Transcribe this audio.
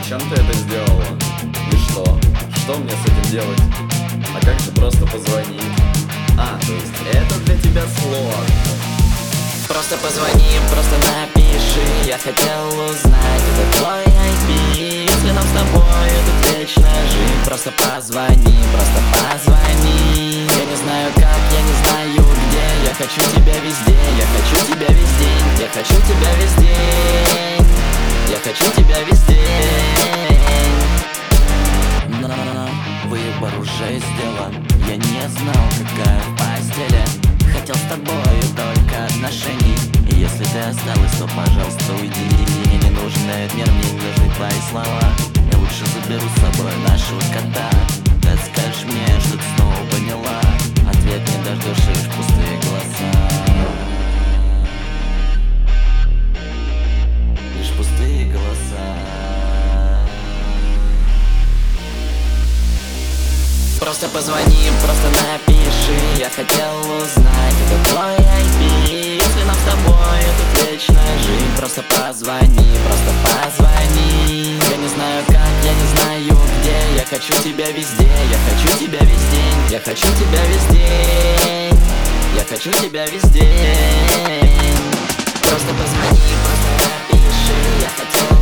зачем ты это сделала? И что? Что мне с этим делать? А как же просто позвонить? То есть это для тебя сложно. Просто позвони, просто напиши. Я хотел узнать, это твой IP. Если нам с тобой тут вечно жить, просто позвони, просто позвони. Я не знаю как, я не знаю где. Я хочу тебя везде, я хочу тебя весь день. Я хочу тебя весь день. Я хочу тебя весь день. Но выбор уже сделан. Я не знал, какая в постели. Хотел с тобой только отношений. И если ты осталась, то, пожалуйста, уйди. Мне не нужен этот мир, мне не нужны твои слова. Я лучше заберу с собой нашего кота. Ты скажешь мне, что ты снова поняла. Ответ не дождешься, лишь пустые голоса. Лишь пустые голоса. Просто позвони, просто напиши. Я хотел узнать, это твой IP. Если нам с тобой тут вечно жить, просто позвони, просто позвони. Я не знаю как, я не знаю где. Я хочу тебя везде, я хочу тебя весь день. Я хочу тебя весь день. Я хочу тебя весь день. Просто позвони, просто напиши. Я хотел